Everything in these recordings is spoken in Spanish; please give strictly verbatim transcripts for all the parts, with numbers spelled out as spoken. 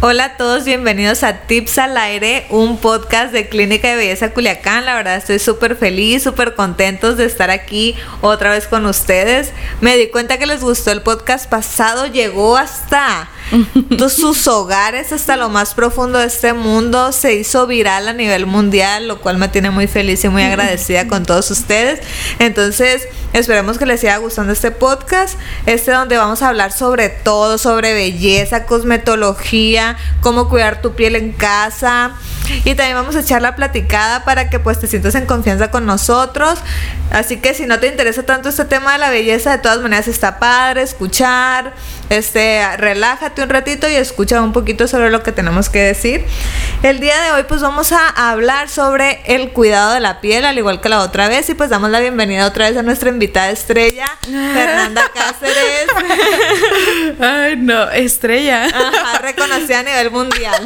Hola a todos, bienvenidos a Tips al Aire, un podcast de Clínica de Belleza Culiacán. La verdad estoy súper feliz, súper contentos de estar aquí otra vez con ustedes. Me di cuenta que les gustó el podcast pasado, llegó hasta sus hogares, hasta lo más profundo de este mundo, se hizo viral a nivel mundial, lo cual me tiene muy feliz y muy agradecida con todos ustedes. Entonces, esperemos que les siga gustando este podcast, este donde vamos a hablar sobre todo, sobre belleza, cosmetología, cómo cuidar tu piel en casa, y también vamos a echar la platicada para que pues te sientas en confianza con nosotros. Así que si no te interesa tanto este tema de la belleza, de todas maneras está padre escuchar, este, relájate un ratito y escucha un poquito sobre lo que tenemos que decir. El día de hoy pues vamos a hablar sobre el cuidado de la piel, al igual que la otra vez, y pues damos la bienvenida otra vez a nuestra invitada estrella, Fernanda Cáceres. Ay, no, estrella. Ajá, reconocida a nivel mundial.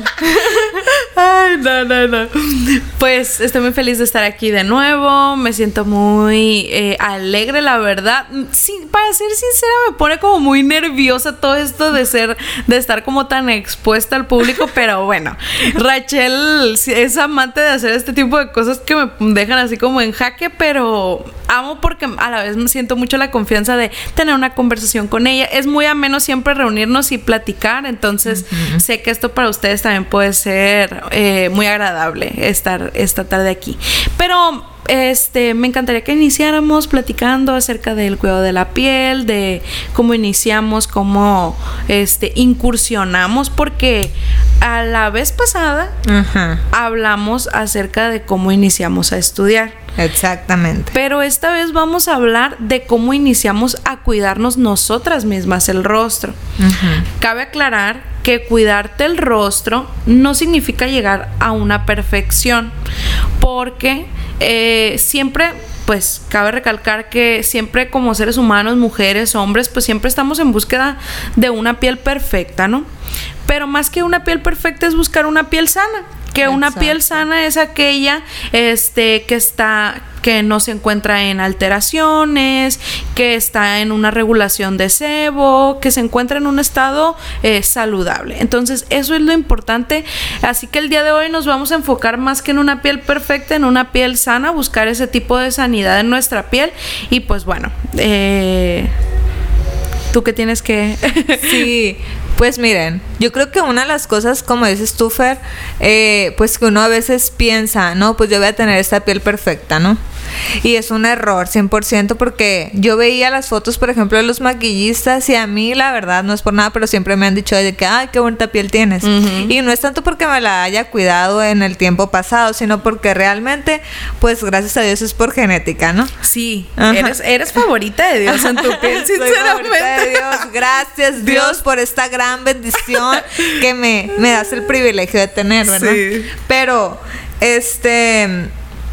Ay, no, no, no. Pues estoy muy feliz de estar aquí de nuevo. Me siento muy eh, alegre, la verdad. Sí, para ser sincera, me pone como muy nerviosa todo esto de ser, de estar como tan expuesta al público. Pero bueno, Rachel es amante de hacer este tipo de cosas que me dejan así como en jaque, pero amo porque a la vez me siento mucho la confianza de tener una conversación con ella. Es muy ameno siempre reunirnos y platicar, entonces uh-huh. sé que esto para ustedes también puede ser eh, muy agradable estar esta tarde aquí. Pero este me encantaría que iniciáramos platicando acerca del cuidado de la piel, de cómo iniciamos, cómo este incursionamos, porque a la vez pasada uh-huh. hablamos acerca de cómo iniciamos a estudiar. Exactamente. Pero esta vez vamos a hablar de cómo iniciamos a cuidarnos nosotras mismas el rostro. Uh-huh. Cabe aclarar que cuidarte el rostro no significa llegar a una perfección, porque eh, siempre, pues cabe recalcar que siempre como seres humanos, mujeres, hombres, pues siempre estamos en búsqueda de una piel perfecta, ¿no? Pero más que una piel perfecta es buscar una piel sana. Que una Exacto. piel sana es aquella este, que está, que no se encuentra en alteraciones, que está en una regulación de sebo, que se encuentra en un estado eh, saludable. Entonces, eso es lo importante. Así que el día de hoy nos vamos a enfocar más que en una piel perfecta, en una piel sana, buscar ese tipo de sanidad en nuestra piel. Y pues bueno, eh, ¿tú qué tienes que...? Sí. Pues miren, yo creo que una de las cosas, como dices tú, Fer, eh, pues que uno a veces piensa, no, pues yo voy a tener esta piel perfecta, ¿no? Y es un error, cien por ciento, porque yo veía las fotos, por ejemplo, de los maquillistas, y a mí, la verdad, no es por nada, pero siempre me han dicho de que, ay, qué bonita piel tienes. Uh-huh. Y no es tanto porque me la haya cuidado en el tiempo pasado, sino porque realmente, pues, gracias a Dios es por genética, ¿no? Sí, eres, eres favorita de Dios en tu piel, sinceramente. Soy favorita de Dios, gracias Dios, Dios por esta gran bendición que me, me das el privilegio de tener, ¿verdad? Sí. Pero, este...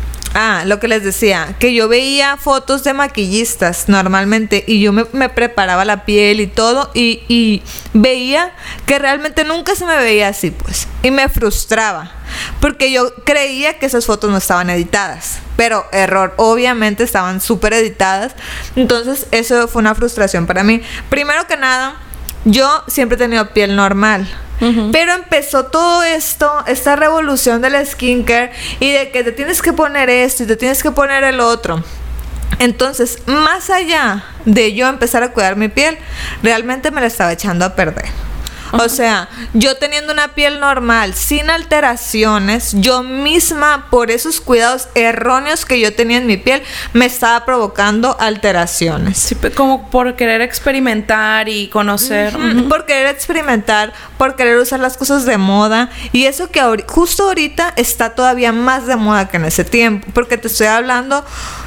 Ah, lo que les decía, que yo veía fotos de maquillistas normalmente y yo me, me preparaba la piel y todo y, y veía que realmente nunca se me veía así, pues. Y me frustraba, porque yo creía que esas fotos no estaban editadas. Pero error, obviamente estaban súper editadas. Entonces eso fue una frustración para mí. Primero que nada, yo siempre he tenido piel normal. Uh-huh. Pero empezó todo esto, esta revolución del skincare y de que te tienes que poner esto y te tienes que poner el otro. Entonces, más allá de yo empezar a cuidar mi piel, realmente me la estaba echando a perder. O sea, yo teniendo una piel normal, sin alteraciones, yo misma, por esos cuidados erróneos que yo tenía en mi piel, me estaba provocando alteraciones. Sí, como por querer experimentar y conocer. Uh-huh. Uh-huh. Por querer experimentar, por querer usar las cosas de moda. Y eso que ahor- justo ahorita está todavía más de moda que en ese tiempo. Porque te estoy hablando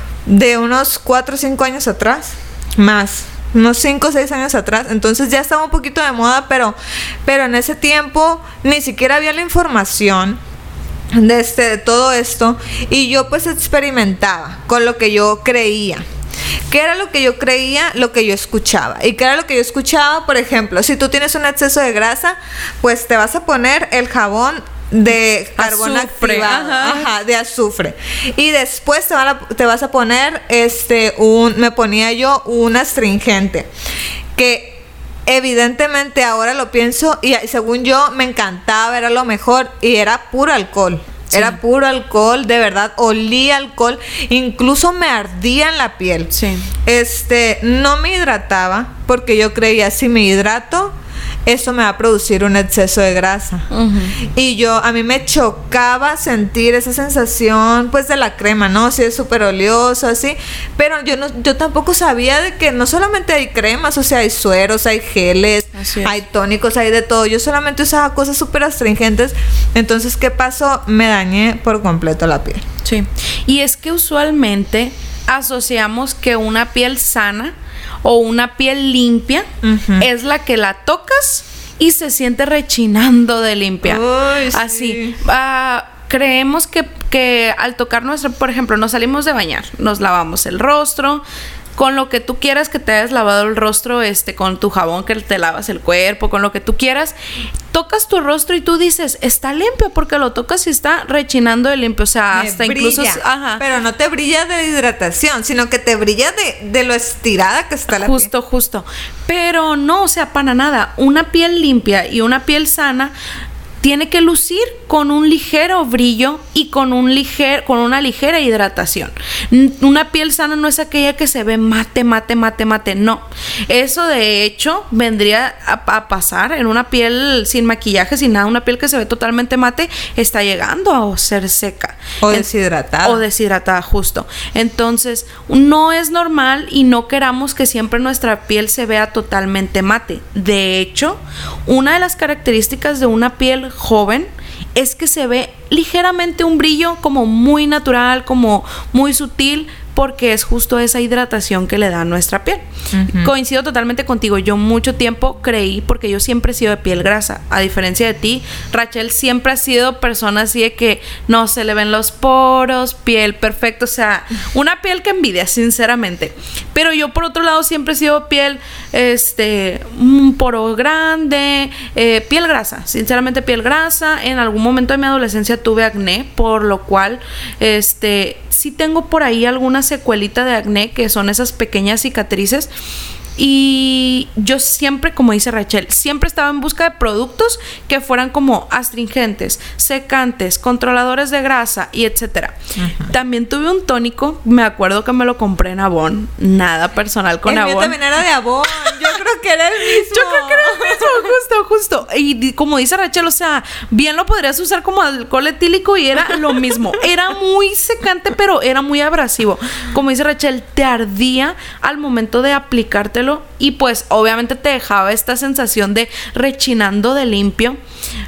de unos cuatro o cinco años atrás, más. Unos cinco o seis años atrás. Entonces ya estaba un poquito de moda, pero, pero en ese tiempo ni siquiera había la información de, este, de todo esto. Y yo pues experimentaba con lo que yo creía. ¿Qué era lo que yo creía? Lo que yo escuchaba. ¿Y qué era lo que yo escuchaba? Por ejemplo, si tú tienes un exceso de grasa, pues te vas a poner el jabón de carbón azufre, activado, ajá. Ajá, de azufre. Y después te, van a, te vas a poner este un me ponía yo un astringente que evidentemente ahora lo pienso y según yo me encantaba, era lo mejor y era puro alcohol. Sí. Era puro alcohol, de verdad, olía alcohol, incluso me ardía en la piel. Sí. Este, no me hidrataba porque yo creía, si me hidrato, eso me va a producir un exceso de grasa. Uh-huh. Y yo, a mí me chocaba sentir esa sensación, pues, de la crema, ¿no? Sí, es súper oleoso, así. Pero yo no, yo tampoco sabía de que no solamente hay cremas, o sea, hay sueros, hay geles, hay tónicos, hay de todo. Yo solamente usaba cosas súper astringentes. Entonces, ¿qué pasó? Me dañé por completo la piel. Sí. Y es que usualmente asociamos que una piel sana o una piel limpia uh-huh. es la que la tocas y se siente rechinando de limpia. Uy, así. Sí. Uh, creemos que, que al tocar nuestro, por ejemplo, nos salimos de bañar, nos lavamos el rostro, con lo que tú quieras que te hayas lavado el rostro, este, con tu jabón que te lavas el cuerpo, con lo que tú quieras, tocas tu rostro y tú dices, está limpio, porque lo tocas y está rechinando de limpio, o sea, Me hasta brilla, incluso... Ajá. Pero no te brilla de hidratación, sino que te brilla de, de lo estirada que está la justo, piel. Justo, justo. Pero no, o sea, para nada. Una piel limpia y una piel sana tiene que lucir con un ligero brillo y con un liger, con una ligera hidratación. Una piel sana no es aquella que se ve mate, mate, mate, mate. No. Eso de hecho vendría a, a pasar en una piel sin maquillaje, sin nada. Una piel que se ve totalmente mate está llegando a ser seca. O deshidratada. O deshidratada, justo. Entonces, no es normal y no queramos que siempre nuestra piel se vea totalmente mate. De hecho, una de las características de una piel joven es que se ve ligeramente un brillo como muy natural, como muy sutil, porque es justo esa hidratación que le da a nuestra piel. Uh-huh. Coincido totalmente contigo. Yo mucho tiempo creí, porque yo siempre he sido de piel grasa. A diferencia de ti, Rachel siempre ha sido persona así de que no se le ven los poros, piel perfecta, o sea, una piel que envidia, sinceramente. Pero yo por otro lado siempre he sido piel, este, un poro grande, eh, piel grasa, sinceramente piel grasa. En algún momento de mi adolescencia tuve acné, por lo cual, este, sí tengo por ahí alguna secuelita de acné, que son esas pequeñas cicatrices. Y yo siempre, como dice Rachel, siempre estaba en busca de productos que fueran como astringentes, secantes, controladores de grasa y etcétera. Uh-huh. También tuve un tónico, me acuerdo que me lo compré en Avon, nada personal con el Avon. El mío también era de Avon, yo creo que era el mismo. Yo creo que era el mismo, justo, justo. Y, y como dice Rachel, o sea, bien lo podrías usar como alcohol etílico y era lo mismo. Era muy secante, pero era muy abrasivo. Como dice Rachel, te ardía al momento de aplicártelo. Y pues obviamente te dejaba esta sensación de rechinando de limpio.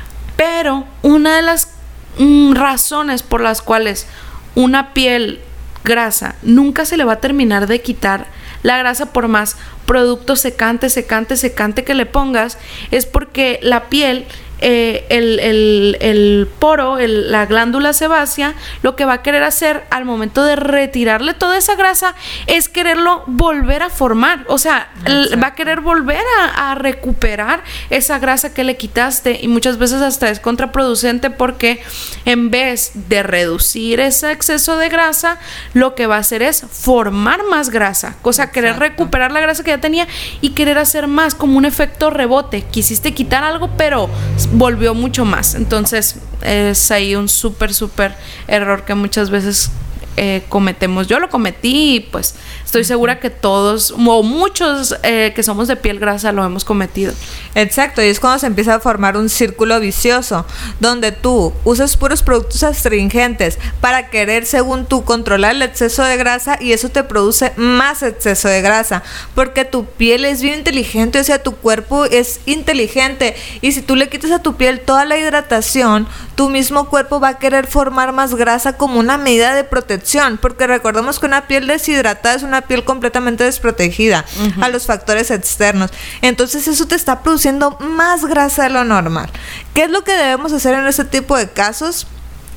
Pero una de las mm, razones por las cuales una piel grasa nunca se le va a terminar de quitar la grasa por más producto secante, secante, secante que le pongas, es porque la piel... Eh, el, el, el poro, el, la glándula sebácea, lo que va a querer hacer al momento de retirarle toda esa grasa es quererlo volver a formar. O sea, el, va a querer volver a, a recuperar esa grasa que le quitaste, y muchas veces hasta es contraproducente, porque en vez de reducir ese exceso de grasa, lo que va a hacer es formar más grasa, o sea, querer recuperar la grasa que ya tenía y querer hacer más, como un efecto rebote. Quisiste quitar algo, pero volvió mucho más. Entonces es ahí un súper súper error que muchas veces eh, cometemos. Yo lo cometí y pues estoy segura que todos o muchos eh, que somos de piel grasa lo hemos cometido. Exacto, y es cuando se empieza a formar un círculo vicioso donde tú usas puros productos astringentes para querer, según tú, controlar el exceso de grasa, y eso te produce más exceso de grasa, porque tu piel es bien inteligente, o sea, tu cuerpo es inteligente, y si tú le quitas a tu piel toda la hidratación, tu mismo cuerpo va a querer formar más grasa como una medida de protección, porque recordemos que una piel deshidratada es una piel completamente desprotegida uh-huh. a los factores externos. Entonces eso te está produciendo más grasa de lo normal. ¿Qué es lo que debemos hacer en este tipo de casos?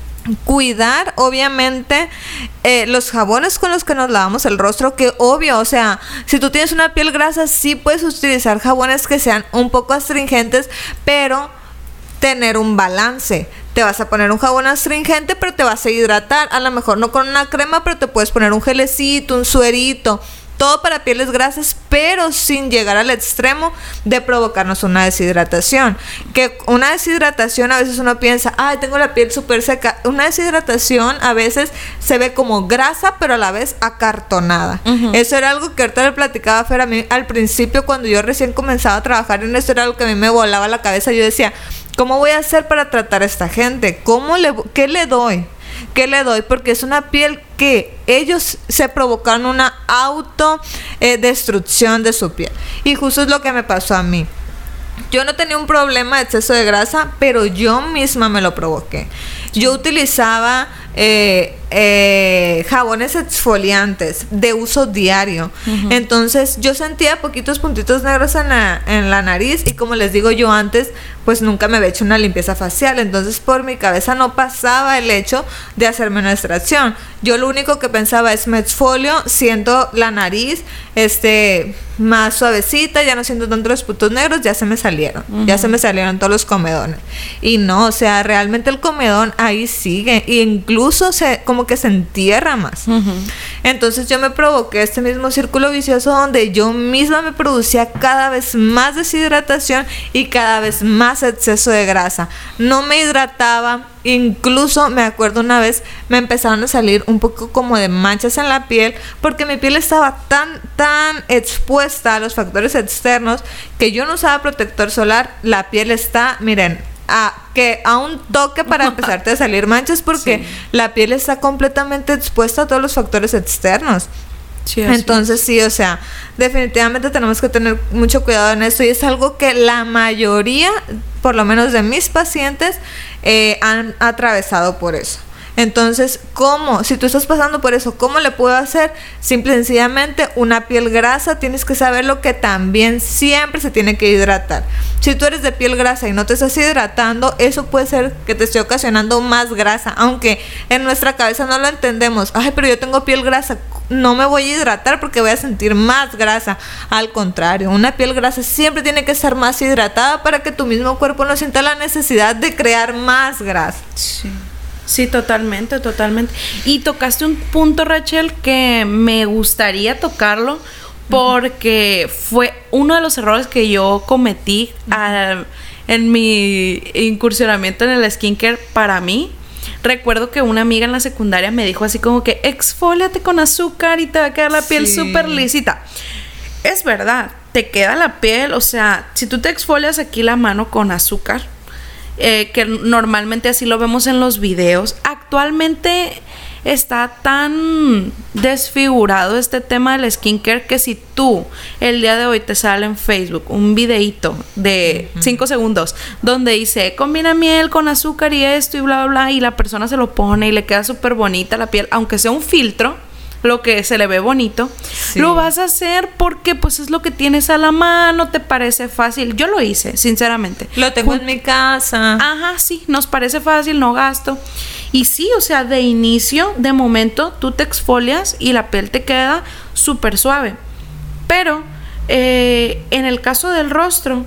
Cuidar, obviamente, eh, los jabones con los que nos lavamos el rostro, que obvio, o sea, si tú tienes una piel grasa, sí puedes utilizar jabones que sean un poco astringentes, pero tener un balance. Te vas a poner un jabón astringente, pero te vas a hidratar, a lo mejor no con una crema, pero te puedes poner un gelecito, un suerito. todo para pieles grasas, pero sin llegar al extremo de provocarnos una deshidratación. Que una deshidratación a veces uno piensa, ay, tengo la piel súper seca. Una deshidratación a veces se ve como grasa, pero a la vez acartonada. Uh-huh. Eso era algo que ahorita le platicaba a Fer. A mí al principio, cuando yo recién comenzaba a trabajar en esto, era algo que a mí me volaba la cabeza. Yo decía, ¿cómo voy a hacer para tratar a esta gente? ¿Cómo le, qué le doy? ¿Qué le doy? Porque es una piel que ellos se provocaron una auto eh, destrucción de su piel. Y justo es lo que me pasó a mí. Yo no tenía un problema de exceso de grasa, pero yo misma me lo provoqué. Yo utilizaba eh, eh, jabones exfoliantes de uso diario. Uh-huh. Entonces yo sentía poquitos puntitos negros en la, en la nariz, y como les digo yo antes, pues nunca me había hecho una limpieza facial. Entonces por mi cabeza no pasaba el hecho de hacerme una extracción. Yo lo único que pensaba es, me exfolio, siento la nariz este más suavecita, ya no siento tanto los puntos negros, ya se me salieron. Uh-huh. Ya se me salieron todos los comedones. Y no, o sea, realmente el comedón ahí sigue, e incluso se como que se entierra más. Uh-huh. Entonces yo me provoqué este mismo círculo vicioso donde yo misma me producía cada vez más deshidratación y cada vez más exceso de grasa. No me hidrataba. Incluso me acuerdo una vez me empezaron a salir un poco como de manchas en la piel, porque mi piel estaba tan tan expuesta a los factores externos que yo no usaba protector solar. La piel está, miren, a que a un toque para empezarte a salir manchas, porque sí, la piel está completamente expuesta a todos los factores externos. Sí, entonces sí, o sea, definitivamente tenemos que tener mucho cuidado en esto, y es algo que la mayoría, por lo menos de mis pacientes, eh, han atravesado por eso. Entonces, ¿cómo? Si tú estás pasando por eso, ¿cómo le puedo hacer? Simple y sencillamente, una piel grasa, tienes que saber lo que también siempre se tiene que hidratar. Si tú eres de piel grasa y no te estás hidratando, eso puede ser que te esté ocasionando más grasa, aunque en nuestra cabeza no lo entendemos. Ay, pero yo tengo piel grasa, no me voy a hidratar porque voy a sentir más grasa. Al contrario, una piel grasa siempre tiene que estar más hidratada para que tu mismo cuerpo no sienta la necesidad de crear más grasa. Sí. Sí, totalmente, totalmente. Y tocaste un punto, Rachel, que me gustaría tocarlo, porque uh-huh. fue uno de los errores que yo cometí uh-huh. a, en mi incursionamiento en el skincare para mí. Recuerdo que una amiga en la secundaria me dijo así como que exfóliate con azúcar y te va a quedar la piel súper sí. lisita. Es verdad, te queda la piel, o sea, si tú te exfolias aquí la mano con azúcar, Eh, que normalmente así lo vemos en los videos. Actualmente está tan desfigurado este tema del skincare que si tú el día de hoy te sale en Facebook un videíto de cinco uh-huh. segundos donde dice combina miel con azúcar y esto y bla bla bla, y la persona se lo pone y le queda súper bonita la piel, aunque sea un filtro, lo que se le ve bonito, sí. lo vas a hacer porque pues es lo que tienes a la mano, te parece fácil. Yo lo hice, sinceramente. Lo tengo en mi casa. Ajá, sí, nos parece fácil, no gasto. Y sí, o sea, de inicio, de momento, tú te exfolias y la piel te queda súper suave. Pero, eh, en el caso del rostro,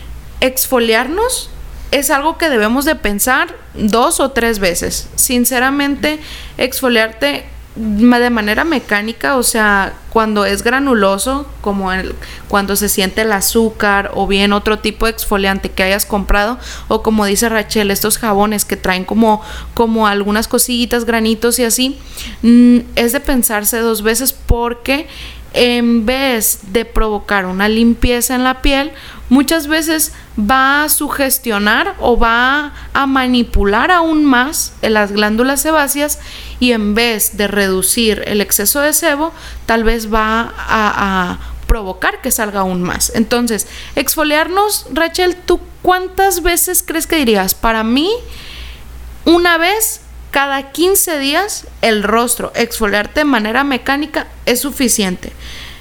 exfoliarnos es algo que debemos de pensar dos o tres veces. Sinceramente, exfoliarte de manera mecánica, o sea, cuando es granuloso, como el, cuando se siente el azúcar, o bien otro tipo de exfoliante que hayas comprado, o como dice Rachel, estos jabones que traen como, como algunas cosillitas, granitos y así, mm, es de pensarse dos veces, porque en vez de provocar una limpieza en la piel, muchas veces va a sugestionar o va a manipular aún más las glándulas sebáceas, y en vez de reducir el exceso de sebo, tal vez va a, a provocar que salga aún más. Entonces, exfoliarnos, Rachel, ¿tú cuántas veces crees que dirías? Para mí, una vez cada quince días el rostro, exfoliarte de manera mecánica es suficiente.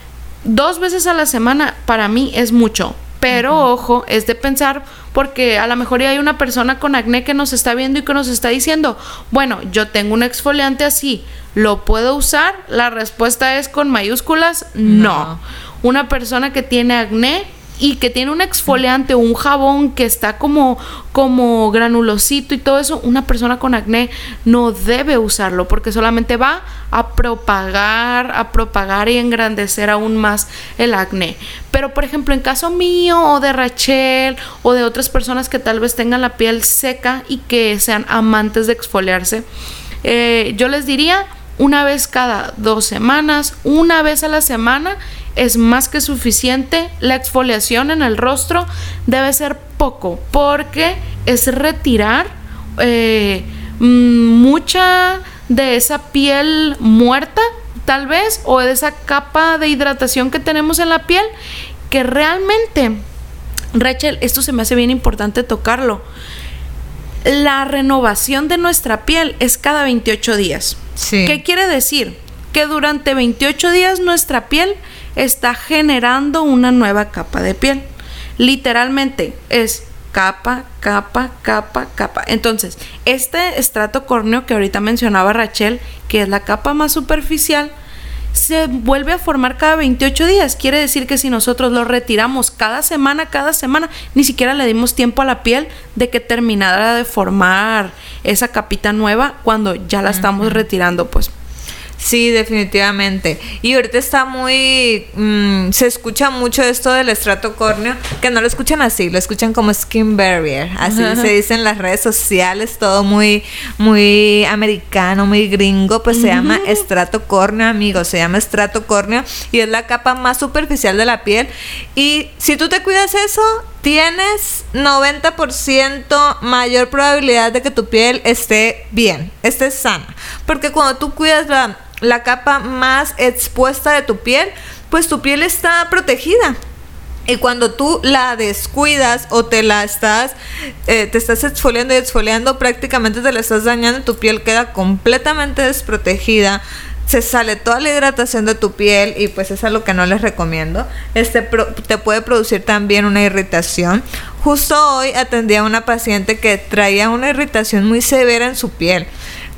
Dos veces a la semana para mí es mucho. Pero uh-huh. ojo, es de pensar, porque a lo mejor ya hay una persona con acné que nos está viendo y que nos está diciendo, bueno, yo tengo un exfoliante así, ¿lo puedo usar? La respuesta es con mayúsculas, no. no. Una persona que tiene acné y que tiene un exfoliante o un jabón que está como, como granulosito y todo eso, una persona con acné no debe usarlo porque solamente va a propagar, a propagar y engrandecer aún más el acné. Pero por ejemplo, en caso mío o de Rachel o de otras personas que tal vez tengan la piel seca y que sean amantes de exfoliarse, eh, yo les diría una vez cada dos semanas, una vez a la semana es más que suficiente. La exfoliación en el rostro debe ser poco porque es retirar eh, mucha de esa piel muerta tal vez o de esa capa de hidratación que tenemos en la piel que realmente, Rachel, esto se me hace bien importante tocarlo. La renovación de nuestra piel es cada veintiocho días. Sí. ¿Qué quiere decir? Que durante veintiocho días nuestra piel está generando una nueva capa de piel. Literalmente es capa, capa, capa, capa. Entonces, este estrato córneo que ahorita mencionaba Rachel, que es la capa más superficial, se vuelve a formar cada veintiocho días. Quiere decir que si nosotros lo retiramos cada semana, cada semana, ni siquiera le dimos tiempo a la piel de que terminara de formar esa capita nueva cuando ya la estamos uh-huh. retirando, pues. Sí, definitivamente. Y ahorita está muy... Mmm, se escucha mucho esto del estrato córneo, que no lo escuchan así, lo escuchan como skin barrier. Así uh-huh. se dice en las redes sociales, todo muy, muy americano, muy gringo. Pues uh-huh. se llama estrato córneo, amigos. Se llama estrato córneo y es la capa más superficial de la piel. Y si tú te cuidas eso, tienes noventa por ciento mayor probabilidad de que tu piel esté bien, esté sana. Porque cuando tú cuidas la, la capa más expuesta de tu piel, pues tu piel está protegida. Y cuando tú la descuidas o te la estás, eh, te estás exfoliando y exfoliando, prácticamente te la estás dañando, tu piel queda completamente desprotegida. Se sale toda la hidratación de tu piel y pues es algo que no les recomiendo. Este pro, te puede producir también una irritación. Justo hoy atendí a una paciente que traía una irritación muy severa en su piel.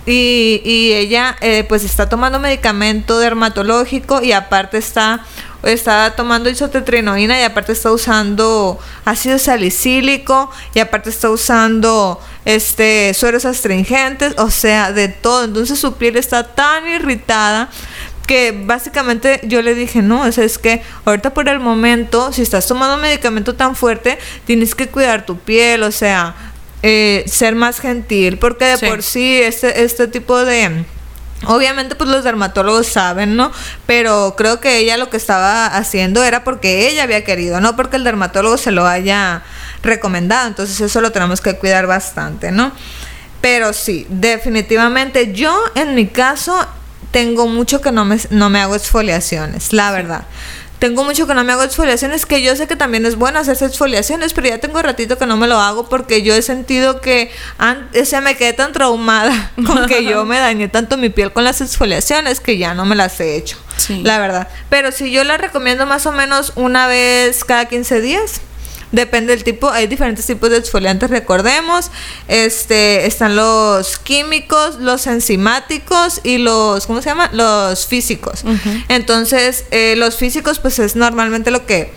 Y, y ella eh, pues está tomando medicamento dermatológico y aparte está... está tomando isotetrinoína y aparte está usando ácido salicílico y aparte está usando este sueros astringentes, o sea, de todo. Entonces su piel está tan irritada que básicamente yo le dije, no, o sea, es que ahorita por el momento, si estás tomando un medicamento tan fuerte, tienes que cuidar tu piel, o sea, eh, ser más gentil, porque de sí. por sí este, este tipo de... Obviamente pues los dermatólogos saben, ¿no? Pero creo que ella lo que estaba haciendo era porque ella había querido, no porque el dermatólogo se lo haya recomendado. Entonces eso lo tenemos que cuidar bastante, ¿no? Pero sí, definitivamente yo en mi caso tengo mucho que no me, no me hago exfoliaciones, la verdad. Tengo mucho que no me hago exfoliaciones, que yo sé que también es bueno hacerse exfoliaciones, pero ya tengo ratito que no me lo hago porque yo he sentido que an- o sea, me quedé tan traumada con que yo me dañé tanto mi piel con las exfoliaciones que ya no me las he hecho, sí. la verdad. Pero sí, yo las recomiendo más o menos una vez cada quince días. Depende del tipo, hay diferentes tipos de exfoliantes, recordemos. Este, están los químicos, los enzimáticos y los, ¿cómo se llama? Los físicos. Uh-huh. Entonces, eh, los físicos, pues es normalmente lo que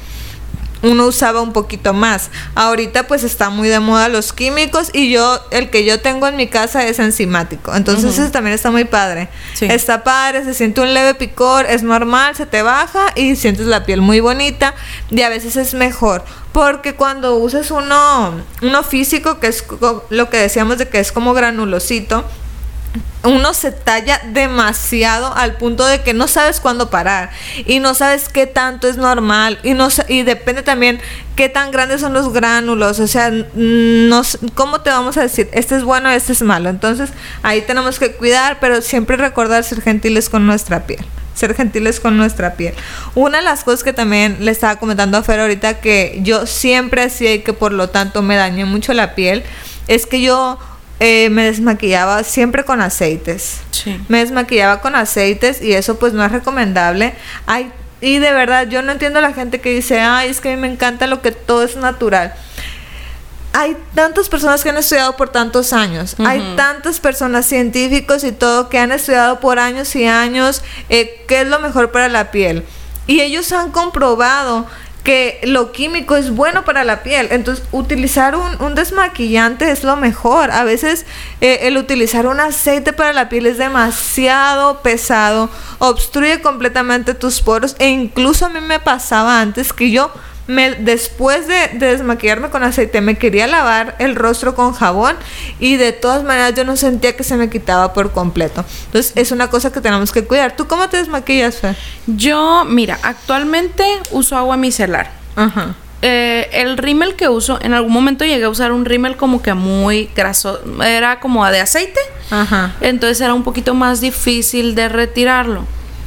uno usaba un poquito más. Ahorita pues está muy de moda los químicos y yo, el que yo tengo en mi casa es enzimático. Entonces uh-huh. ese también está muy padre. Sí. Está padre, se siente un leve picor, es normal, se te baja y sientes la piel muy bonita y a veces es mejor. Porque cuando usas uno, uno físico, que es lo que decíamos de que es como granulosito, uno se talla demasiado al punto de que no sabes cuándo parar y no sabes qué tanto es normal y no y depende también qué tan grandes son los gránulos, o sea, no, ¿cómo te vamos a decir? Este es bueno, este es malo. Entonces ahí tenemos que cuidar, pero siempre recordar ser gentiles con nuestra piel. Ser gentiles con nuestra piel. Una de las cosas que también le estaba comentando a Fer ahorita, que yo siempre hacía y que por lo tanto me dañé mucho la piel, es que yo eh, me desmaquillaba siempre con aceites. Sí. Me desmaquillaba con aceites y eso pues no es recomendable. Ay, y de verdad yo no entiendo a la gente que dice, ay, es que a mí me encanta lo que todo es natural. Hay tantas personas que han estudiado por tantos años, uh-huh. hay tantas personas, científicos y todo, que han estudiado por años y años eh, qué es lo mejor para la piel. Y ellos han comprobado que lo químico es bueno para la piel. Entonces, utilizar un, un desmaquillante es lo mejor. A veces eh, el utilizar un aceite para la piel es demasiado pesado, obstruye completamente tus poros, e incluso a mí me pasaba antes que yo Me, después de, de desmaquillarme con aceite, me quería lavar el rostro con jabón y de todas maneras yo no sentía que se me quitaba por completo. Entonces es una cosa que tenemos que cuidar. ¿Tú cómo te desmaquillas, Fer? Yo, mira, actualmente uso agua micelar. Ajá. Eh, el rímel que uso, en algún momento llegué a usar un rímel como que muy graso, era como de aceite. Ajá. Entonces era un poquito más difícil de retirarlo.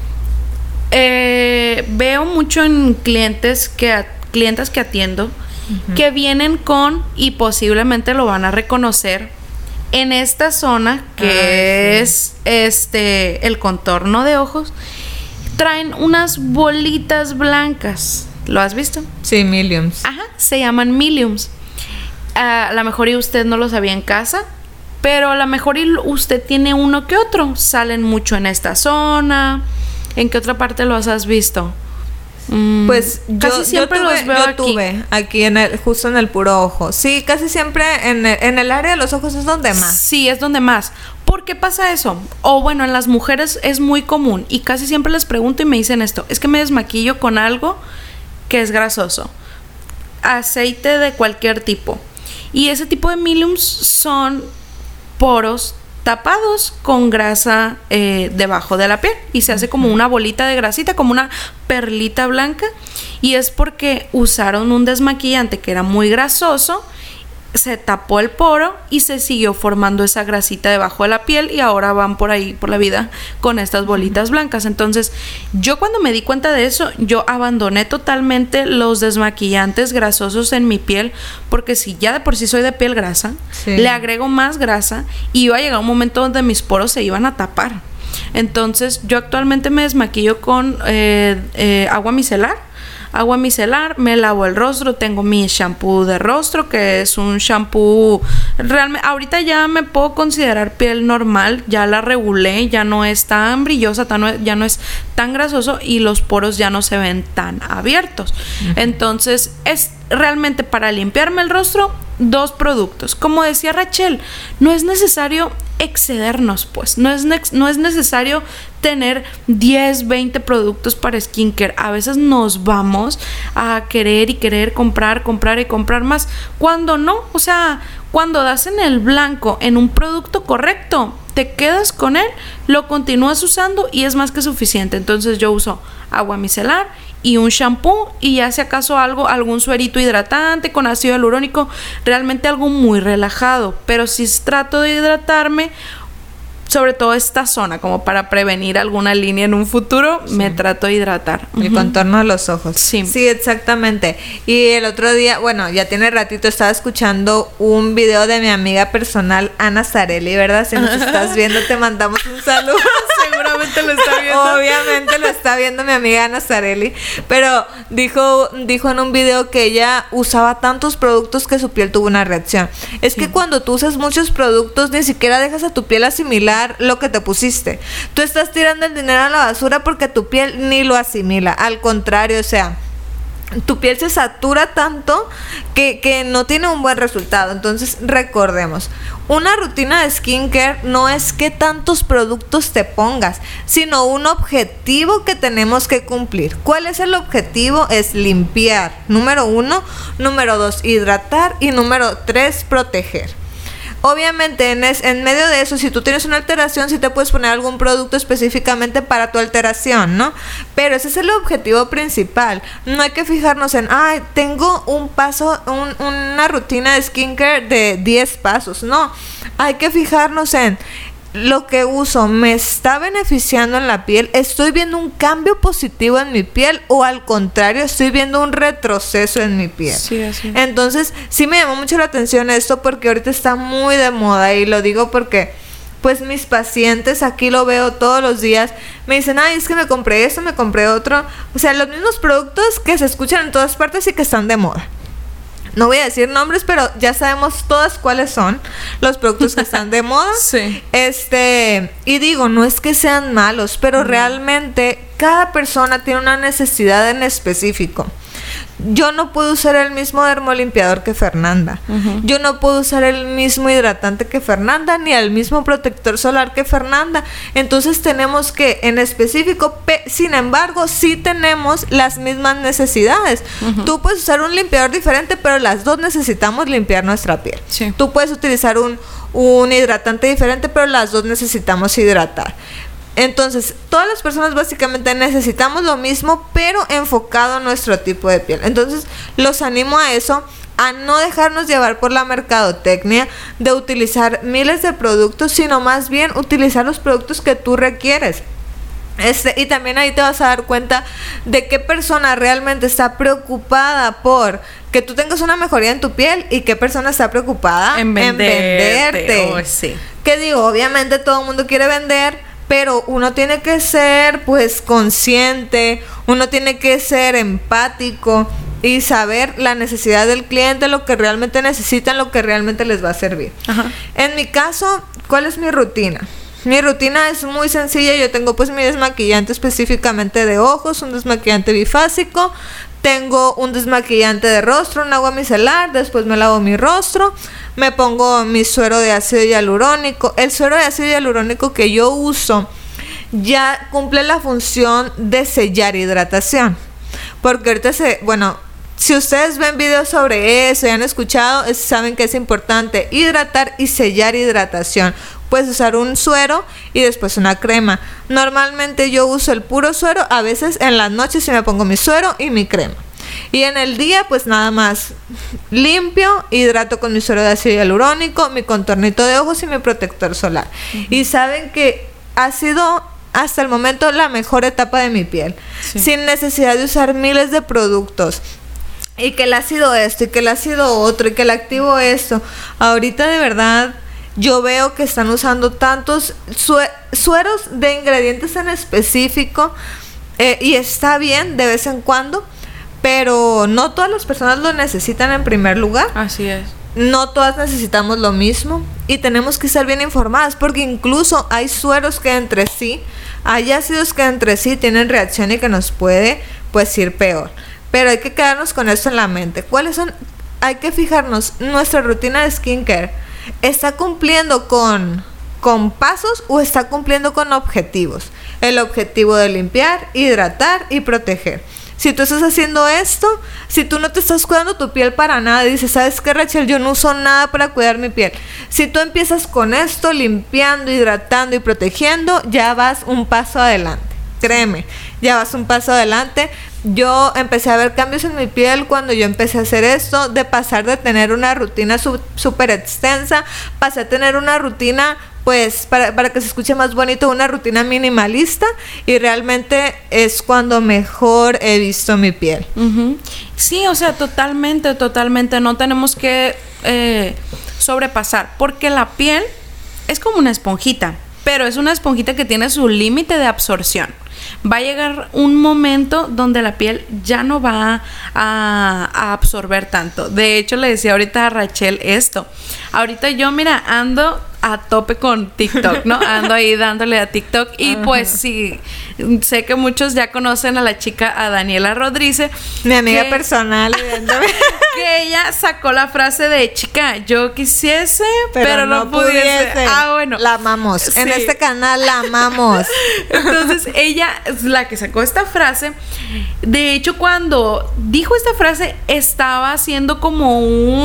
Eh, veo mucho en clientes que clientes que atiendo, uh-huh, que vienen con, y posiblemente lo van a reconocer, en esta zona que Ay, es sí. este el contorno de ojos, traen unas bolitas blancas. ¿Lo has visto? Sí, miliums. Ajá, se llaman miliums. Uh, a lo mejor y usted no lo sabía en casa, pero a lo mejor y usted tiene uno que otro. Salen mucho en esta zona. ¿En qué otra parte los has visto? Mm, pues yo, casi siempre yo tuve, los veo yo aquí. tuve aquí en el, justo en el puro ojo. Sí, casi siempre en el, en el área de los ojos es donde más. Sí, es donde más. ¿Por qué pasa eso? O bueno, en las mujeres es muy común y casi siempre les pregunto y me dicen esto: es que me desmaquillo con algo que es grasoso, aceite de cualquier tipo, y ese tipo de miliums son poros tapados con grasa eh, debajo de la piel y se hace como una bolita de grasita, como una perlita blanca, y es porque usaron un desmaquillante que era muy grasoso, se tapó el poro y se siguió formando esa grasita debajo de la piel y ahora van por ahí por la vida con estas bolitas blancas. Entonces yo cuando me di cuenta de eso, yo abandoné totalmente los desmaquillantes grasosos en mi piel, porque si ya de por sí soy de piel grasa, sí, le agrego más grasa y iba a llegar un momento donde mis poros se iban a tapar. Entonces yo actualmente me desmaquillo con eh, eh, agua micelar. Agua micelar, me lavo el rostro, tengo mi shampoo de rostro, que es un shampoo, realmente, ahorita ya me puedo considerar piel normal, ya la regulé, ya no es tan brillosa, tan, ya no es tan grasoso y los poros ya no se ven tan abiertos. Uh-huh. Entonces, es realmente para limpiarme el rostro, dos productos. Como decía Rachel, no es necesario excedernos, pues, no es, ne- no es necesario tener diez, veinte productos para skincare. A veces nos vamos a querer y querer comprar, comprar y comprar más, cuando no, o sea, cuando das en el blanco en un producto correcto, te quedas con él, lo continúas usando y es más que suficiente. Entonces yo uso agua micelar y un shampoo, y ya si acaso algo, algún suerito hidratante con ácido hialurónico, realmente algo muy relajado, pero si trato de hidratarme, sobre todo esta zona, como para prevenir alguna línea en un futuro, sí, me trato de hidratar. El uh-huh. contorno de los ojos. Sí. Sí, exactamente. Y el otro día, bueno, ya tiene ratito, estaba escuchando un video de mi amiga personal, Ana Sarelli, ¿verdad? Si nos estás viendo, te mandamos un saludo. Seguramente lo está viendo. Obviamente lo está viendo mi amiga Ana Sarelli. Pero dijo, dijo en un video que ella usaba tantos productos que su piel tuvo una reacción. Es sí. que cuando tú usas muchos productos, ni siquiera dejas a tu piel asimilar lo que te pusiste. Tú estás tirando el dinero a la basura porque tu piel ni lo asimila. Al contrario, o sea, tu piel se satura tanto que, que no tiene un buen resultado. Entonces, recordemos, una rutina de skincare no es que tantos productos te pongas, sino un objetivo que tenemos que cumplir. ¿Cuál es el objetivo? Es limpiar, número uno. Número dos, hidratar. Y número tres, proteger. Obviamente, en, es, en medio de eso, si tú tienes una alteración, sí te puedes poner algún producto específicamente para tu alteración, ¿no? Pero ese es el objetivo principal. No hay que fijarnos en, ay, tengo un paso, un, una rutina de skincare de diez pasos. No, hay que fijarnos en lo que uso, ¿me está beneficiando en la piel? ¿Estoy viendo un cambio positivo en mi piel? ¿O al contrario, estoy viendo un retroceso en mi piel? Sí, así. Entonces, sí me llamó mucho la atención esto porque ahorita está muy de moda, y lo digo porque pues mis pacientes, aquí lo veo todos los días, me dicen, ay, es que me compré esto, me compré otro. O sea, los mismos productos que se escuchan en todas partes y que están de moda. No voy a decir nombres, pero ya sabemos todas cuáles son los productos que están de moda. Sí. Este, y digo, no es que sean malos, pero mm. realmente cada persona tiene una necesidad en específico. yo no puedo usar el mismo dermolimpiador que Fernanda. Uh-huh. Yo no puedo usar el mismo hidratante que Fernanda, ni el mismo protector solar que Fernanda. Entonces tenemos que, en específico, pe- sin embargo, sí tenemos las mismas necesidades. Uh-huh. Tú puedes usar un limpiador diferente, pero las dos necesitamos limpiar nuestra piel. Sí. Tú puedes utilizar un, un hidratante diferente, pero las dos necesitamos hidratar. Entonces, todas las personas básicamente necesitamos lo mismo, pero enfocado a nuestro tipo de piel. Entonces, los animo a eso, a no dejarnos llevar por la mercadotecnia de utilizar miles de productos, sino más bien utilizar los productos que tú requieres. Este, y también ahí te vas a dar cuenta de qué persona realmente está preocupada por que tú tengas una mejoría en tu piel y qué persona está preocupada en venderte. En venderte. Oh, sí. Que digo, obviamente todo el mundo quiere vender, pero uno tiene que ser pues consciente, uno tiene que ser empático y saber la necesidad del cliente, lo que realmente necesitan, lo que realmente les va a servir. Ajá. En mi caso, ¿cuál es mi rutina? Mi rutina es muy sencilla. Yo tengo pues mi desmaquillante específicamente de ojos, un desmaquillante bifásico, tengo un desmaquillante de rostro, un agua micelar, después me lavo mi rostro, me pongo mi suero de ácido hialurónico. El suero de ácido hialurónico que yo uso ya cumple la función de sellar hidratación, porque ahorita se, bueno, si ustedes ven videos sobre eso y han escuchado, saben que es importante hidratar y sellar hidratación. Puedes usar un suero y después una crema. Normalmente yo uso el puro suero, a veces en las noches sí me pongo mi suero y mi crema. Y en el día pues nada más limpio, hidrato con mi suero de ácido hialurónico, mi contornito de ojos y mi protector solar. Uh-huh. Y saben que ha sido hasta el momento la mejor etapa de mi piel. Sí. Sin necesidad de usar miles de productos. Y que el ácido esto, y que el ácido otro, y que el activo esto. Ahorita de verdad yo veo que están usando tantos sue- sueros de ingredientes en específico, eh, y está bien de vez en cuando, pero no todas las personas lo necesitan en primer lugar. Así es. No todas necesitamos lo mismo y tenemos que estar bien informadas, porque incluso hay sueros que entre sí, hay ácidos que entre sí tienen reacción y que nos puede pues ir peor. Pero hay que quedarnos con eso en la mente. ¿Cuáles son? Hay que fijarnos, nuestra rutina de skincare ¿está cumpliendo con, con pasos o está cumpliendo con objetivos? El objetivo de limpiar, hidratar y proteger. Si tú estás haciendo esto, si tú no te estás cuidando tu piel para nada, dices, ¿sabes qué, Rachel? Yo no uso nada para cuidar mi piel. Si tú empiezas con esto, limpiando, hidratando y protegiendo, ya vas un paso adelante. Créeme, ya vas un paso adelante. Yo empecé a ver cambios en mi piel cuando yo empecé a hacer esto, de pasar de tener una rutina súper extensa, pasé a tener una rutina, pues, para, para que se escuche más bonito, una rutina minimalista, y realmente es cuando mejor he visto mi piel. Uh-huh. Sí, o sea, totalmente, totalmente, no tenemos que eh, sobrepasar, porque la piel es como una esponjita, pero es una esponjita que tiene su límite de absorción. Va a llegar un momento donde la piel ya no va a, a absorber tanto. De hecho, le decía ahorita a Rachel esto. Ahorita yo, mira, ando a tope con TikTok, ¿no? Ando ahí dándole a TikTok. Y uh-huh. pues sí, sé que muchos ya conocen a la chica, a Daniela Rodríguez. Mi amiga que, personal. que ella sacó la frase de, chica, yo quisiese, pero, pero no, no pudiese. pudiese. Ah, bueno. La amamos. Sí. En este canal la amamos. Entonces, ella es la que sacó esta frase. De hecho, cuando dijo esta frase, estaba haciendo como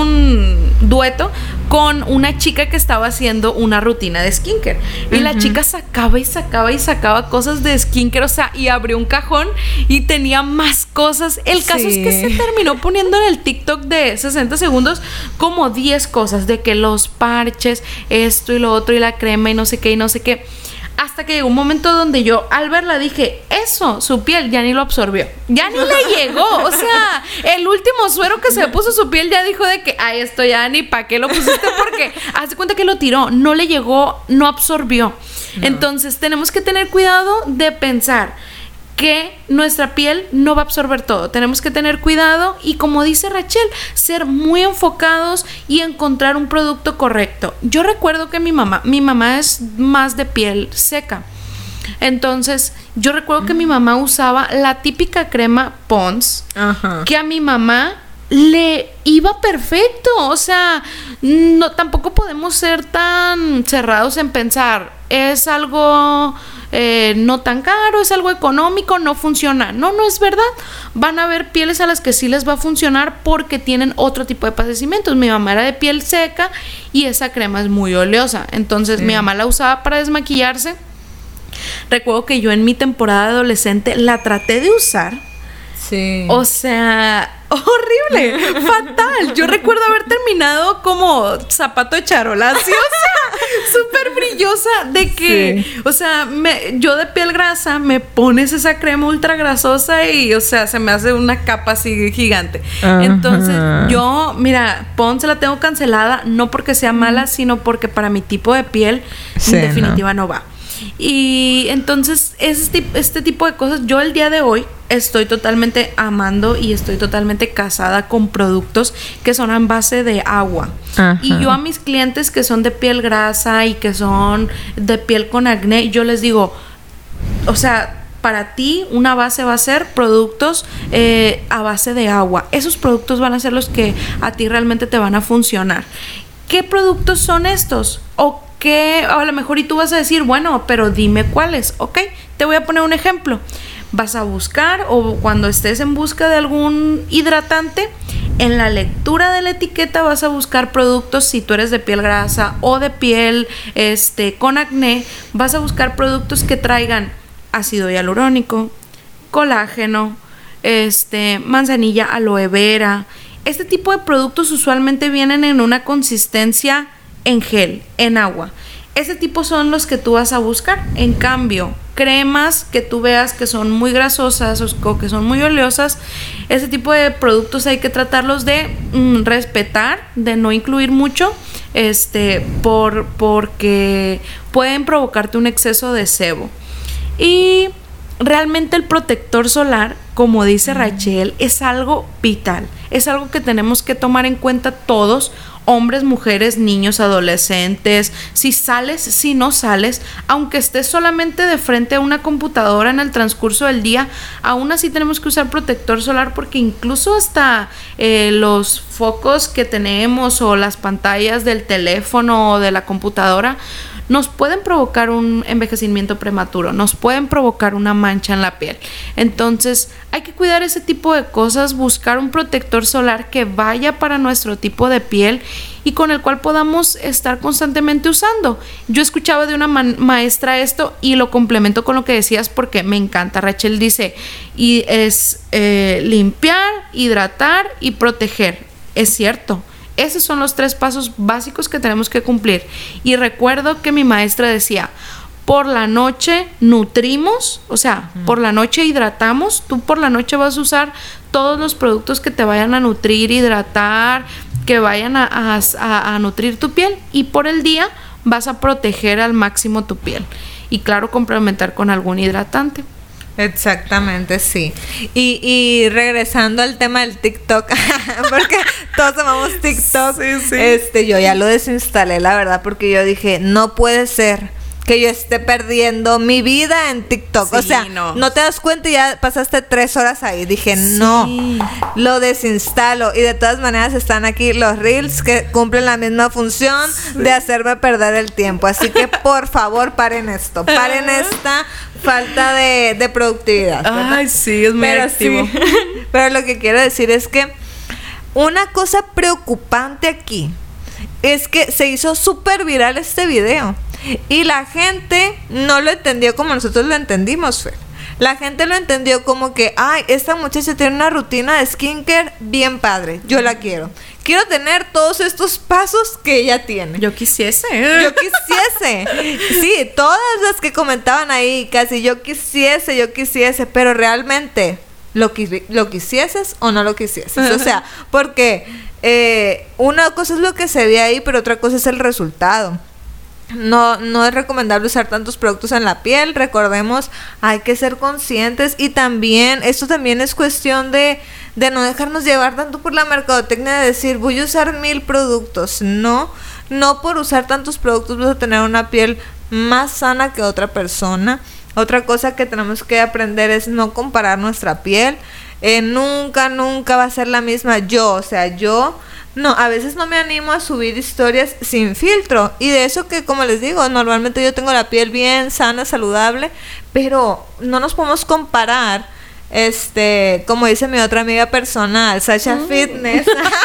un dueto con una chica que estaba haciendo una rutina de skincare. Y uh-huh. la chica sacaba y sacaba y sacaba cosas de skincare, o sea, y abrió un cajón y tenía más cosas. El caso sí. es que se terminó poniendo en el TikTok de sesenta segundos como diez cosas, de que los parches, esto y lo otro, y la crema y no sé qué y no sé qué. Hasta que llegó un momento donde yo al verla dije, eso, su piel ya ni lo absorbió, ya ni le llegó. O sea, el último suero que se puso su piel ya dijo de que, ay, esto ya ni para qué lo pusiste, porque haz de cuenta que lo tiró, no le llegó, no absorbió. No. Entonces tenemos que tener cuidado de pensar que nuestra piel no va a absorber todo. Tenemos que tener cuidado y, como dice Rachel, ser muy enfocados y encontrar un producto correcto. Yo recuerdo que mi mamá, mi mamá es más de piel seca. Entonces, yo recuerdo que mi mamá usaba la típica crema Pond's, ajá, que a mi mamá le iba perfecto. O sea, no, tampoco podemos ser tan cerrados en pensar, es algo eh, no tan caro, es algo económico, no funciona. No, no es verdad. Van a haber pieles a las que sí les va a funcionar porque tienen otro tipo de padecimientos. Mi mamá era de piel seca y esa crema es muy oleosa. Entonces, sí, mi mamá la usaba para desmaquillarse. Recuerdo que yo en mi temporada de adolescente la traté de usar. Sí. O sea, horrible, fatal. Yo recuerdo haber terminado como zapato de charola, ¿sí? O sea, súper brillosa de que, sí, o sea, me, yo de piel grasa, me pones esa crema ultra grasosa y, o sea, se me hace una capa así gigante. Ajá. Entonces, yo, mira, Pond's la tengo cancelada, no porque sea mala, sino porque para mi tipo de piel, sí, en definitiva no, no va. Y entonces este, este tipo de cosas, yo el día de hoy estoy totalmente amando y estoy totalmente casada con productos que son en base de agua. Ajá. Y yo a mis clientes que son de piel grasa y que son de piel con acné, yo les digo, o sea, para ti una base va a ser productos eh, a base de agua. Esos productos van a ser los que a ti realmente te van a funcionar. ¿Qué productos son estos? O que a lo mejor y tú vas a decir, bueno, pero dime cuáles. Ok, te voy a poner un ejemplo. Vas a buscar, o cuando estés en busca de algún hidratante, en la lectura de la etiqueta vas a buscar productos, si tú eres de piel grasa o de piel este, con acné, vas a buscar productos que traigan ácido hialurónico, colágeno, este, manzanilla, aloe vera. Este tipo de productos usualmente vienen en una consistencia en gel, en agua. Ese tipo son los que tú vas a buscar. En cambio, cremas que tú veas que son muy grasosas o que son muy oleosas, ese tipo de productos hay que tratarlos de mm, respetar, de no incluir mucho, este, por, porque pueden provocarte un exceso de sebo. Y realmente el protector solar, como dice Rachel, es algo vital. Es algo que tenemos que tomar en cuenta todos, hombres, mujeres, niños, adolescentes. Si sales, si no sales, aunque estés solamente de frente a una computadora en el transcurso del día, aún así tenemos que usar protector solar, porque incluso hasta eh, los focos que tenemos o las pantallas del teléfono o de la computadora nos pueden provocar un envejecimiento prematuro, nos pueden provocar una mancha en la piel. Entonces hay que cuidar ese tipo de cosas, buscar un protector solar que vaya para nuestro tipo de piel y con el cual podamos estar constantemente usando. Yo escuchaba de una ma- maestra esto y lo complemento con lo que decías porque me encanta. Rachel dice, y es eh, limpiar, hidratar y proteger. Es cierto. Esos son los tres pasos básicos que tenemos que cumplir. Y recuerdo que mi maestra decía, por la noche nutrimos, o sea, uh-huh. por la noche hidratamos. Tú por la noche vas a usar todos los productos que te vayan a nutrir, hidratar, que vayan a, a, a, a nutrir tu piel. Y por el día vas a proteger al máximo tu piel. Y claro, complementar con algún hidratante. Exactamente, sí. Y, y regresando al tema del TikTok, porque todos amamos TikTok, sí, sí. Este, yo ya lo desinstalé, la verdad, porque yo dije, no puede ser que yo esté perdiendo mi vida en TikTok. Sí, o sea, no. no te das cuenta y ya pasaste tres horas ahí. Dije, sí. no, lo desinstalo. Y de todas maneras están aquí los Reels que cumplen la misma función sí. de hacerme perder el tiempo. Así que, por favor, paren esto. Paren esta falta de, de productividad, ¿verdad? Ay, sí, es muy pero activo. Sí, pero lo que quiero decir es que una cosa preocupante aquí es que se hizo súper viral este video y la gente no lo entendió como nosotros lo entendimos, Fer. La gente lo entendió como que, ay, esta muchacha tiene una rutina de skincare bien padre, yo la quiero. Quiero tener todos estos pasos que ella tiene. Yo quisiese. Yo quisiese. Sí, todas las que comentaban ahí, casi yo quisiese, yo quisiese, pero realmente, ¿lo, qui- lo quisieses o no lo quisieses? O sea, porque eh, una cosa es lo que se ve ahí, pero otra cosa es el resultado. No, no es recomendable usar tantos productos en la piel. Recordemos, hay que ser conscientes. Y también, esto también es cuestión de, de no dejarnos llevar tanto por la mercadotecnia de decir, voy a usar mil productos. No, no por usar tantos productos vas a tener una piel más sana que otra persona. Otra cosa que tenemos que aprender es no comparar nuestra piel. Eh, nunca, nunca va a ser la misma. Yo, o sea, yo... No, a veces no me animo a subir historias sin filtro. Y de eso que, como les digo, normalmente yo tengo la piel bien sana, saludable. Pero no nos podemos comparar, este, como dice mi otra amiga personal, Sasha mm. Fitness.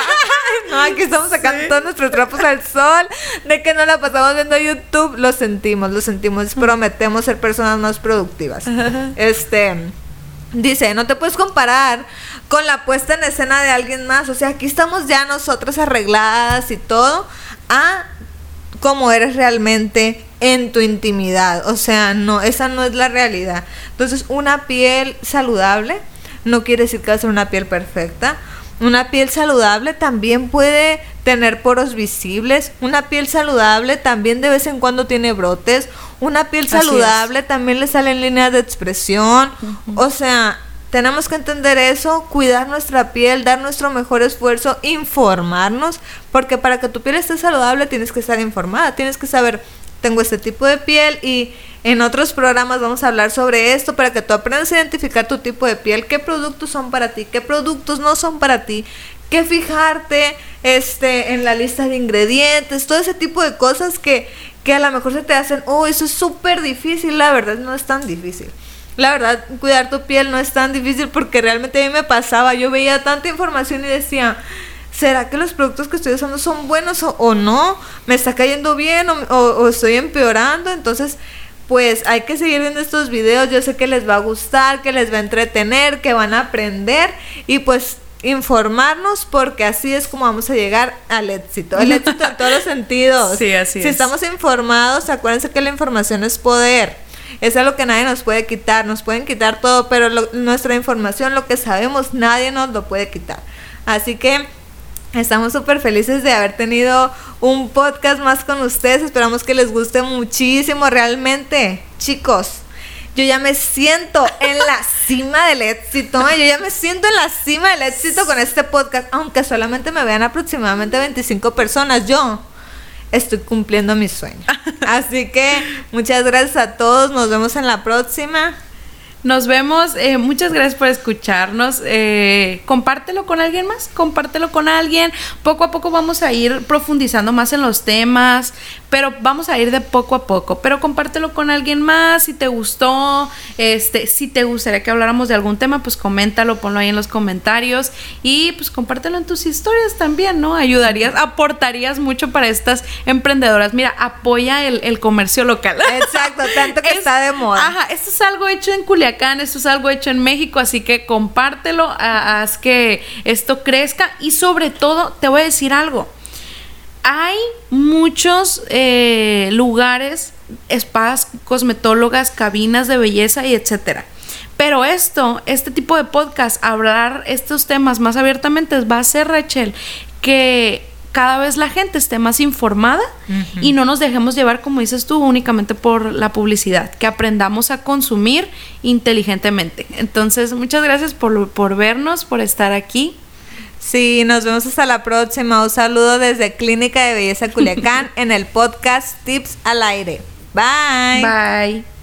No, aquí estamos sacando sí. todos nuestros trapos al sol. De que no la pasamos viendo YouTube. Lo sentimos, lo sentimos. Prometemos ser personas más productivas. Este... Dice, no te puedes comparar con la puesta en escena de alguien más. O sea, aquí estamos ya nosotras arregladas y todo, a cómo eres realmente en tu intimidad. O sea, no, esa no es la realidad. Entonces, una piel saludable no quiere decir que va a ser una piel perfecta. Una piel saludable también puede tener poros visibles. Una piel saludable también de vez en cuando tiene brotes. Una piel saludable también le salen líneas de expresión. Uh-huh. O sea, tenemos que entender eso, cuidar nuestra piel, dar nuestro mejor esfuerzo, informarnos, porque para que tu piel esté saludable tienes que estar informada, tienes que saber, tengo este tipo de piel, y en otros programas vamos a hablar sobre esto para que tú aprendas a identificar tu tipo de piel, qué productos son para ti, qué productos no son para ti, qué fijarte este, en la lista de ingredientes, todo ese tipo de cosas que, que a lo mejor se te hacen, oh, eso es súper difícil. La verdad no es tan difícil. La verdad, cuidar tu piel no es tan difícil, porque realmente a mí me pasaba, yo veía tanta información y decía, ¿será que los productos que estoy usando son buenos o, o no? ¿Me está cayendo bien o, o, o estoy empeorando? Entonces, pues hay que seguir viendo estos videos. Yo sé que les va a gustar, que les va a entretener, que van a aprender, y pues informarnos, porque así es como vamos a llegar al éxito. El éxito en todos los sentidos. Sí, así si es. estamos informados, acuérdense que la información es poder. Es algo que nadie nos puede quitar. Nos pueden quitar todo, pero lo, nuestra información, lo que sabemos, nadie nos lo puede quitar. Así que estamos súper felices de haber tenido un podcast más con ustedes. Esperamos que les guste muchísimo. Realmente, chicos, yo ya me siento en la cima del éxito, ¿eh? Yo ya me siento en la cima del éxito con este podcast. Aunque solamente me vean aproximadamente veinticinco personas, yo estoy cumpliendo mi sueño. Así que muchas gracias a todos. Nos vemos en la próxima. Nos vemos, eh, muchas gracias por escucharnos. Eh, compártelo con alguien más, compártelo con alguien. Poco a poco vamos a ir profundizando más en los temas, pero vamos a ir de poco a poco. Pero compártelo con alguien más si te gustó. Este, si te gustaría que habláramos de algún tema, pues coméntalo, ponlo ahí en los comentarios, y pues compártelo en tus historias también, ¿no? Ayudarías, aportarías mucho para estas emprendedoras. Mira, apoya el, el comercio local. Exacto, tanto que es, está de moda. Ajá, esto es algo hecho en Culiacán. Esto es algo hecho en México, así que compártelo, haz que esto crezca. Y sobre todo, te voy a decir algo, hay muchos eh, lugares, spas, cosmetólogas, cabinas de belleza y etcétera. Pero esto, este tipo de podcast, hablar estos temas más abiertamente, va a hacer, Rachel, que cada vez la gente esté más informada, uh-huh, y no nos dejemos llevar, como dices tú, únicamente por la publicidad, que aprendamos a consumir inteligentemente. Entonces, muchas gracias por, por vernos, por estar aquí. Sí, nos vemos hasta la próxima. Un saludo desde Clínica de Belleza Culiacán en el podcast Tips al Aire. Bye. Bye.